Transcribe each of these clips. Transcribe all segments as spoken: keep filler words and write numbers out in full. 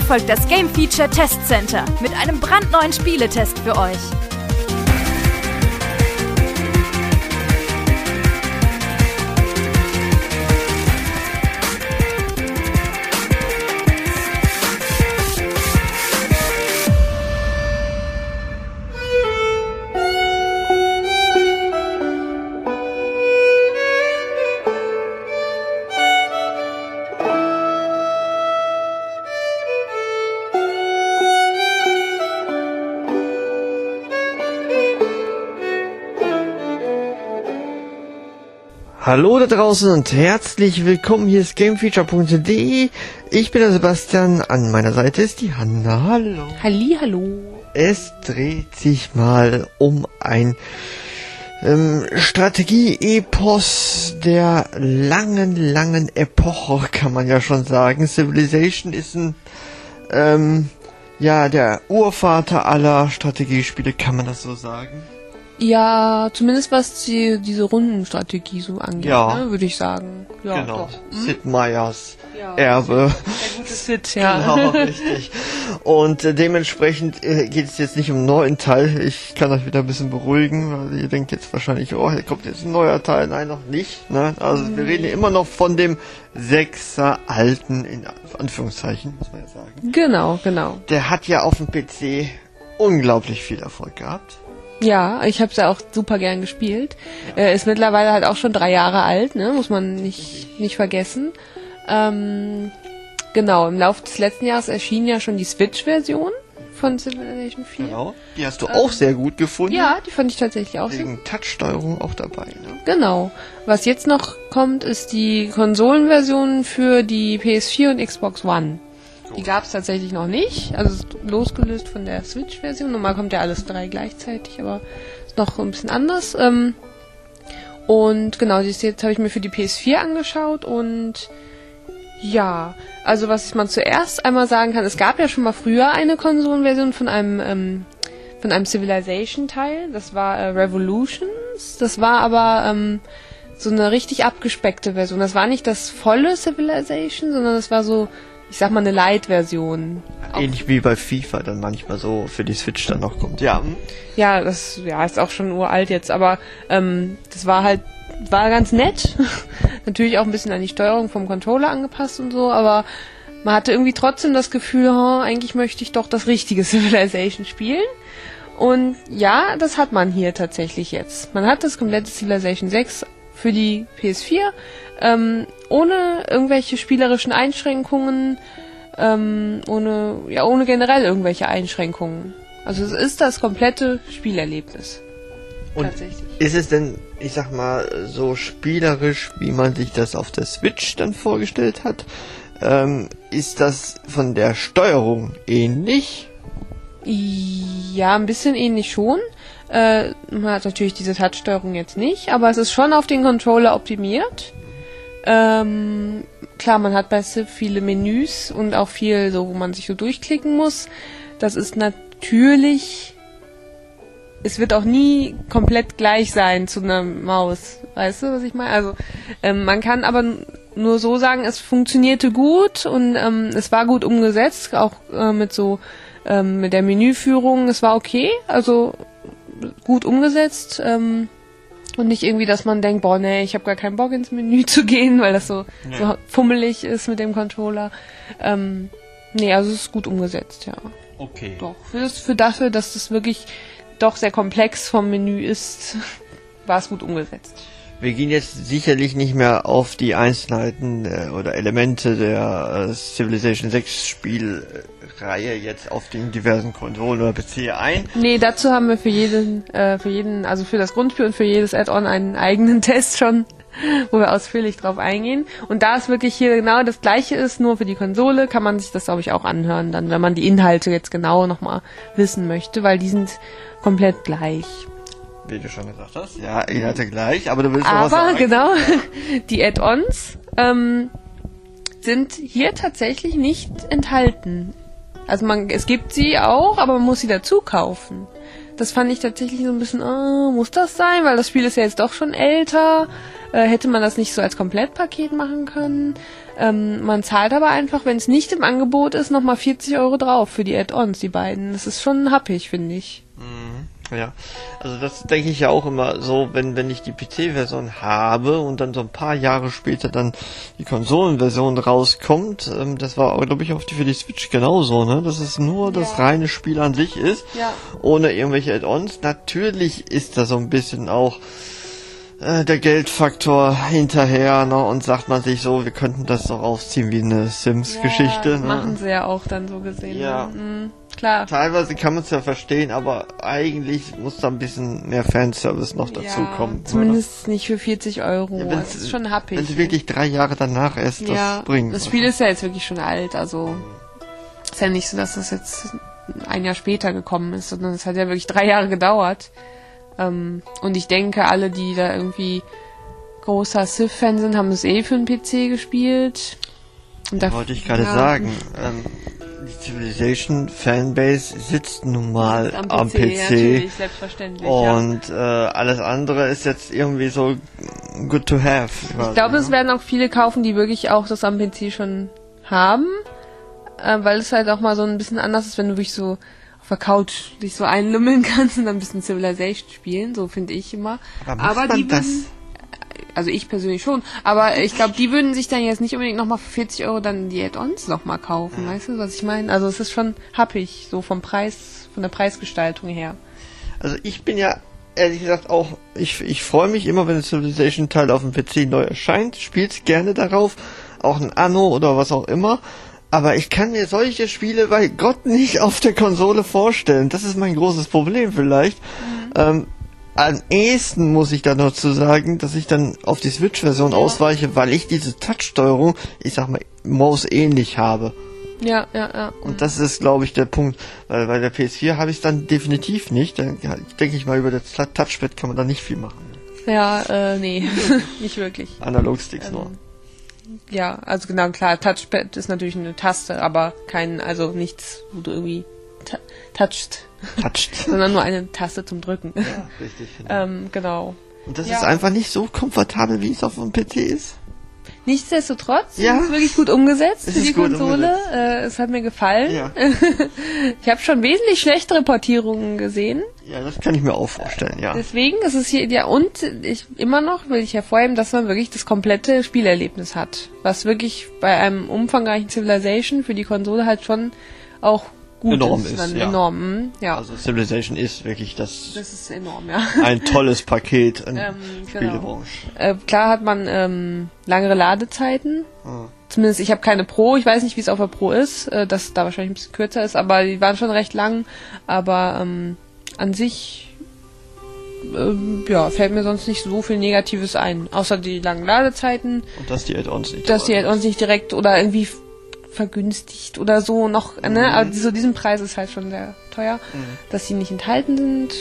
folgt das Game Feature Test Center mit einem brandneuen Spieletest für euch. Hallo da draußen und herzlich willkommen, hier ist gamefeature punkt de. Ich bin der Sebastian, an meiner Seite ist die Hanna. Hallo. Halli, hallo. Es dreht sich mal um ein ähm, Strategie-Epos der langen, langen Epoche, kann man ja schon sagen. Civilization ist ein, ähm, ja, der Urvater aller Strategiespiele, kann man das so sagen? Ja, zumindest was die, diese Rundenstrategie so angeht, ja. ne, würde ich sagen. Ja, genau, doch. Hm? Sid Meier's ja, Erbe. Der gute Sid, ja. Genau, richtig. Und äh, dementsprechend äh, geht es jetzt nicht um einen neuen Teil. Ich kann euch wieder ein bisschen beruhigen, weil ihr denkt jetzt wahrscheinlich, oh, hier kommt jetzt ein neuer Teil. Nein, noch nicht. Ne? Also mhm. wir reden ja immer noch von dem Sechser alten, in Anführungszeichen, muss man ja sagen. Genau, genau. Der hat ja auf dem P C unglaublich viel Erfolg gehabt. Ja, ich habe es ja auch super gern gespielt. Äh, ist mittlerweile halt auch schon drei Jahre alt, ne? Muss man nicht nicht vergessen. Ähm, genau, im Laufe des letzten Jahres erschien ja schon die Switch-Version von Civilization vier. Genau, die hast du ähm, auch sehr gut gefunden. Ja, die fand ich tatsächlich auch wegen Touch-Steuerung auch dabei, ne? Genau. Was jetzt noch kommt, ist die Konsolenversion für die P S vier und Xbox One. Die gab es tatsächlich noch nicht, also losgelöst von der Switch-Version. Normal kommt ja alles drei gleichzeitig, aber ist noch ein bisschen anders. Ähm, und genau, das jetzt habe ich mir für die P S vier angeschaut und ja, also was man zuerst einmal sagen kann, es gab ja schon mal früher eine Konsolenversion von einem ähm, von einem Civilization-Teil, das war äh, Revolutions, das war aber ähm, so eine richtig abgespeckte Version. Das war nicht das volle Civilization, sondern das war so, ich sag mal, eine Light-Version. Ähnlich wie bei FIFA dann manchmal so für die Switch dann noch kommt, ja. Ja, das ja, ist auch schon uralt jetzt, aber ähm, das war halt, war ganz nett. Natürlich auch ein bisschen an die Steuerung vom Controller angepasst und so, aber man hatte irgendwie trotzdem das Gefühl, oh, eigentlich möchte ich doch das richtige Civilization spielen. Und ja, das hat man hier tatsächlich jetzt. Man hat das komplette Civilization sechs für die P S vier, ähm, ohne irgendwelche spielerischen Einschränkungen, ähm, ohne, ja, ohne generell irgendwelche Einschränkungen. Also es ist das komplette Spielerlebnis. Und ist es denn, ich sag mal, so spielerisch, wie man sich das auf der Switch dann vorgestellt hat? Ähm, ist das von der Steuerung ähnlich? Ja, ein bisschen ähnlich schon. Äh, man hat natürlich diese Touch-Steuerung jetzt nicht, aber es ist schon auf den Controller optimiert. Ähm, klar, man hat bei Civ viele Menüs und auch viel, so wo man sich so durchklicken muss. Das ist natürlich, es wird auch nie komplett gleich sein zu einer Maus. Weißt du, was ich meine? Also ähm, man kann aber nur so sagen, es funktionierte gut und ähm, es war gut umgesetzt, auch äh, mit so ähm, mit der Menüführung. Es war okay, also gut umgesetzt. Ähm, Und nicht irgendwie, dass man denkt, boah, nee, ich habe gar keinen Bock ins Menü zu gehen, weil das so, nee. so fummelig ist mit dem Controller. Ähm, nee, also es ist gut umgesetzt, ja. Okay. Doch, für, das, für dafür, dass das wirklich doch sehr komplex vom Menü ist, war es gut umgesetzt. Wir gehen jetzt sicherlich nicht mehr auf die Einzelheiten äh, oder Elemente der äh, Civilization sechs Spielreihe jetzt auf den diversen Konsolen oder P C ein. Nee, dazu haben wir für jeden, äh, für jeden, also für das Grundspiel und für jedes Add-on einen eigenen Test schon, wo wir ausführlich drauf eingehen. Und da es wirklich hier genau das Gleiche ist, nur für die Konsole, kann man sich das, glaube ich, auch anhören, dann, wenn man die Inhalte jetzt genau nochmal wissen möchte, weil die sind komplett gleich. Wie du schon gesagt hast. Ja, Inhalte gleich, aber du willst noch aber, was sagen. Aber, genau, die Add-ons ähm, sind hier tatsächlich nicht enthalten. Also man, es gibt sie auch, aber man muss sie dazu kaufen. Das fand ich tatsächlich so ein bisschen, oh, muss das sein? Weil das Spiel ist ja jetzt doch schon älter. Äh, hätte man das nicht so als Komplettpaket machen können? Ähm, man zahlt aber einfach, wenn es nicht im Angebot ist, nochmal vierzig Euro drauf für die Add-ons, die beiden. Das ist schon happig, finde ich. Ja, also das denke ich ja auch immer so, wenn wenn ich die P C-Version habe und dann so ein paar Jahre später dann die Konsolenversion rauskommt, ähm, das war, glaube ich, auch für die Switch genauso, ne? Dass es nur das Ja. reine Spiel an sich ist, Ja. ohne irgendwelche Add-ons. Natürlich ist da so ein bisschen auch äh, der Geldfaktor hinterher, ne? Und sagt man sich so, wir könnten das doch aufziehen wie eine Sims-Geschichte. Ja, das ne? machen sie ja auch dann so gesehen. Ja. Ne? Mhm, klar. Teilweise kann man es ja verstehen, aber eigentlich muss da ein bisschen mehr Fanservice noch dazu Ja, kommen. zumindest nicht für vierzig Euro. Ja, Ja, wenn's- das ist schon happig. Wenn sie wirklich drei Jahre danach erst ja, das bringen. das Spiel ist ja jetzt wirklich schon alt, also ist ja nicht so, dass das jetzt ein Jahr später gekommen ist, sondern es hat ja wirklich drei Jahre gedauert. Ähm, und ich denke, alle, die da irgendwie großer Civ-Fan sind, haben es eh für den P C gespielt. Und da Wollte ich gerade ja, sagen. Ähm, die Civilization Fanbase sitzt nun mal am P C. Ja, natürlich, selbstverständlich. Ja. Und äh, alles andere ist jetzt irgendwie so good to have. Ich glaube, es werden auch viele kaufen, die wirklich auch das am P C schon haben, äh, weil es halt auch mal so ein bisschen anders ist, wenn du wirklich so auf der Couch dich so einlümmeln kannst und dann ein bisschen Civilization spielen, so finde ich immer. Aber macht man die das? würden, also ich persönlich schon, aber ich glaube, die würden sich dann jetzt nicht unbedingt nochmal für vierzig Euro dann die Add-ons nochmal kaufen, weißt du, was ich meine? Also es ist schon happig, so vom Preis, von der Preisgestaltung her. Also ich bin ja ehrlich gesagt auch, ich, ich freue mich immer, wenn ein Civilization-Teil auf dem P C neu erscheint, spiel's gerne darauf, auch ein Anno oder was auch immer, aber ich kann mir solche Spiele bei Gott nicht auf der Konsole vorstellen. Das ist mein großes Problem vielleicht. Mhm. Ähm, am ehesten muss ich da noch zu sagen, dass ich dann auf die Switch-Version ja. ausweiche, weil ich diese Touch-Steuerung, ich sag mal, Maus-ähnlich habe. Ja, ja, ja. Und das ist, glaube ich, der Punkt. Weil bei der P S vier habe ich es dann definitiv nicht. Da ja, denke ich mal, über das Touchpad kann man da nicht viel machen. Ja, äh, nee, nicht wirklich. Analog-Sticks ähm, nur. Ja, also genau, klar, Touchpad ist natürlich eine Taste, aber kein, also nichts, wo du irgendwie t- touchst. Touched. Sondern nur eine Taste zum Drücken. Ja, richtig. Genau. ähm, genau. Und das ja. ist einfach nicht so komfortabel, wie es auf dem P C ist. Nichtsdestotrotz ja. ist es wirklich gut umgesetzt es für die gut Konsole. Äh, es hat mir gefallen. Ja. Ich habe schon wesentlich schlechtere Portierungen gesehen. Ja, das kann ich mir auch vorstellen, ja. Deswegen ist es hier, ja, und ich immer noch will ich hervorheben, dass man wirklich das komplette Spielerlebnis hat. Was wirklich bei einem umfangreichen Civilization für die Konsole halt schon auch gut enorm ist. ist Dann ja. enorm, ja. Also Civilization ist wirklich das, Das ist enorm, ja. ein tolles Paket in Ähm, Spielebranche. Äh, klar hat man ähm, langere Ladezeiten. Ah. Zumindest ich habe keine Pro, ich weiß nicht, wie es auf der Pro ist, äh, dass da wahrscheinlich ein bisschen kürzer ist, aber die waren schon recht lang. Aber ähm, an sich ähm, ja, fällt mir sonst nicht so viel Negatives ein. Außer die langen Ladezeiten, Und dass die Add-ons nicht dass die dabei halt uns nicht direkt oder irgendwie f- vergünstigt oder so noch, Mhm. ne? Aber so diesen Preis ist halt schon sehr teuer, Mhm. dass die nicht enthalten sind.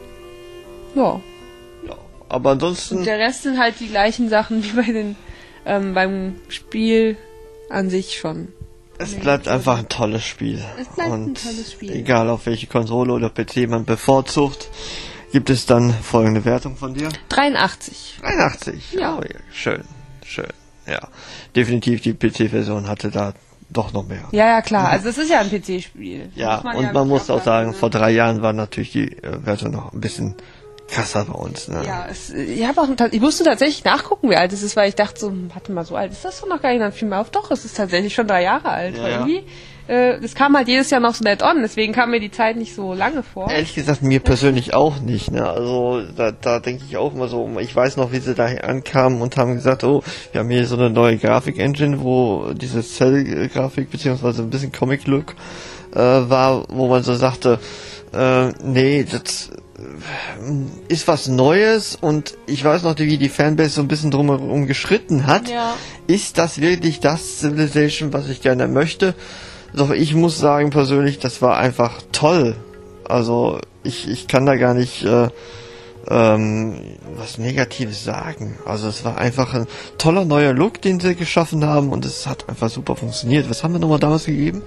Ja. sind. Ja. Aber ansonsten... Und der Rest sind halt die gleichen Sachen wie bei den ähm, beim Spiel an sich schon. Es bleibt einfach ein tolles Spiel. Es bleibt und ein tolles Spiel. Egal auf welche Konsole oder P C man bevorzugt, gibt es dann folgende Wertung von dir. dreiundachtzig. dreiundachtzig. Ja. Oh, ja. Schön, schön. Ja. Definitiv die P C-Version hatte da doch noch mehr. Ja, ja, klar. Also es ist ja ein P C-Spiel. Ja, Muss man und ja man nicht muss auch abwarten, sagen, ne? vor drei Jahren war natürlich die äh, Wertung noch ein bisschen krasser bei uns. Ne? Ja, es, ich habe auch, ich musste tatsächlich nachgucken, wie alt es ist, weil ich dachte so, hm, warte mal, so alt ist das doch noch gar nicht. Dann fiel mir auf, doch, es ist tatsächlich schon drei Jahre alt. Ja, weil ja. irgendwie, äh, es kam halt jedes Jahr noch so ein Add-on, deswegen kam mir die Zeit nicht so lange vor. Ehrlich gesagt, mir persönlich auch nicht. Ne? Also da, da denke ich auch immer so, ich weiß noch, wie sie da ankamen und haben gesagt, oh, wir haben hier so eine neue Grafik-Engine, wo diese Cell-Grafik beziehungsweise ein bisschen Comic-Look äh, war, wo man so sagte, äh, nee, das äh, ist was Neues und ich weiß noch, wie die Fanbase so ein bisschen drumherum geschritten hat. Ja. Ist das wirklich das Civilization, was ich gerne möchte? Doch ich muss sagen persönlich, das war einfach toll. Also ich, ich kann da gar nicht äh, ähm, was Negatives sagen. Also es war einfach ein toller neuer Look, den sie geschaffen haben und es hat einfach super funktioniert. Was haben wir nochmal damals gegeben?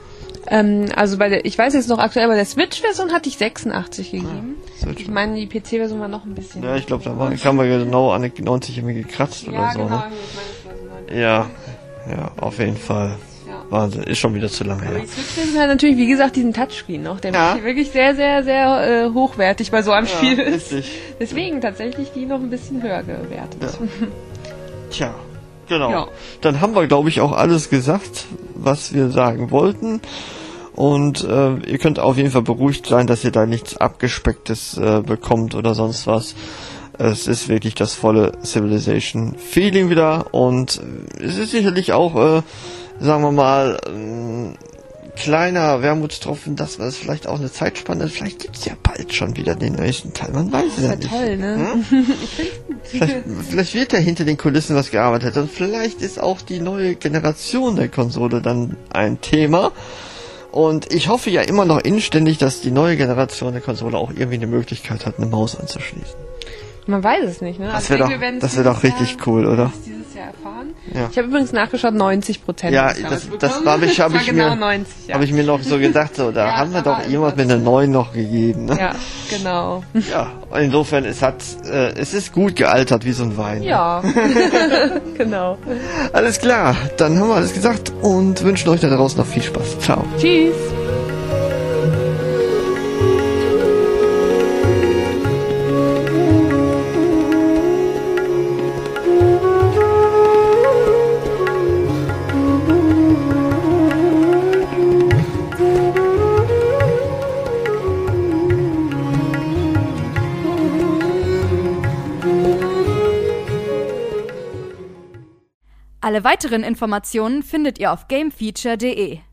Ähm, also bei der, ich weiß jetzt noch aktuell, bei der Switch-Version hatte ich sechsundachtzig gegeben. Ja, ich meine, die P C-Version war noch ein bisschen. Ja, ich glaube, da war, kam man genau an die neunzig immer gekratzt ja, oder so. Genau, Ne? ich meine, das war so Ja, ja, auf jeden Fall. Ja. Wahnsinn, ist schon wieder zu lange her. Aber die Switch-Version hat natürlich, wie gesagt, diesen Touchscreen noch. Der Ja. ist wirklich sehr, sehr, sehr äh, hochwertig bei so einem Ja, Spiel ist. richtig. Deswegen tatsächlich die noch ein bisschen höher gewertet. Ja. Tja, genau. Ja. Dann haben wir, glaube ich, auch alles gesagt, was wir sagen wollten. Und äh, ihr könnt auf jeden Fall beruhigt sein, dass ihr da nichts Abgespecktes äh, bekommt oder sonst was. Es ist wirklich das volle Civilization-Feeling wieder. Und es ist sicherlich auch, äh, sagen wir mal, ein kleiner Wermutstropfen, dass man es vielleicht auch eine Zeitspanne, vielleicht gibt's ja bald schon wieder den nächsten Teil, man weiß es ja Das nicht. wäre toll, ne? Hm? Ich find's gut. Vielleicht, vielleicht wird ja hinter den Kulissen was gearbeitet und vielleicht ist auch die neue Generation der Konsole dann ein Thema. Und ich hoffe ja immer noch inständig, dass die neue Generation der Konsole auch irgendwie eine Möglichkeit hat, eine Maus anzuschließen. Man weiß es nicht, ne? Das Also wäre ich doch, denke, wir werden's das wäre doch dieses richtig Jahr- cool, oder? dieses Jahr erfahren. Ja. Ich habe übrigens nachgeschaut, neunzig Prozent. Ja, das, das habe ich, habe ich genau mir, neunzig, ja. habe ich mir noch so gedacht, so, da Ja, haben wir da doch war jemand mit einer neun noch gegeben, ne? Ja, genau. Ja, insofern, es hat, äh, es ist gut gealtert wie so ein Wein. Ja, genau. Alles klar, dann haben wir alles gesagt und wünschen euch da draußen noch viel Spaß. Ciao. Tschüss. Alle weiteren Informationen findet ihr auf gamefeature punkt de.